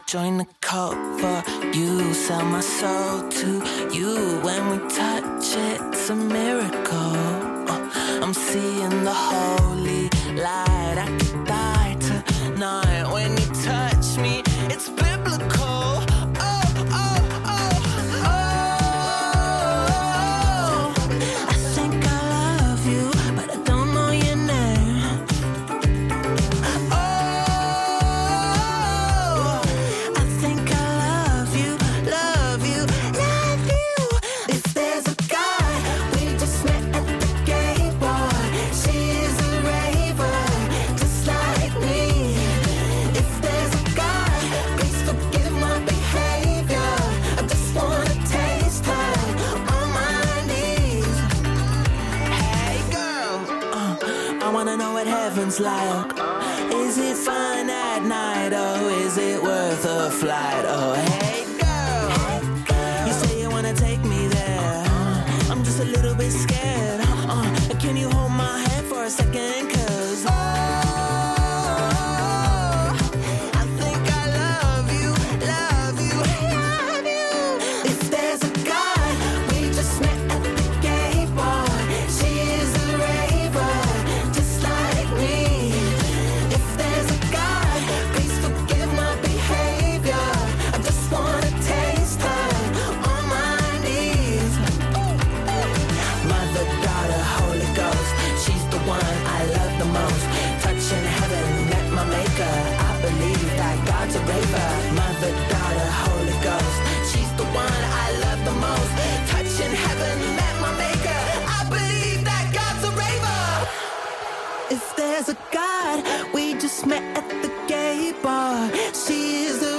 join the cult for you. Sell my soul to you. When we touch it, it's a miracle. I'm seeing the holy light. I could die tonight. When you touch me, it's biblical. Like, is it fun at night? Oh, is it worth a flight? Oh, hey girl, you say you wanna take me there. I'm just a little bit scared. Can you hold my hand for a second? 'Cause I think I love you, love you, love you. If there's a God, we just met at the gay bar. She is a raver, just like me. If there's a God, please forgive my behavior. I just wanna taste her on my knees. Mother, daughter, Holy Ghost, she's the one I love the most. Touching heaven, met my maker. I believe that God's a raver. Mother, daughter, Holy Ghost, she's the one I love the most. Touching heaven, met my maker. I believe that God's a raver. If there's a God, we just met at the gay bar. She is a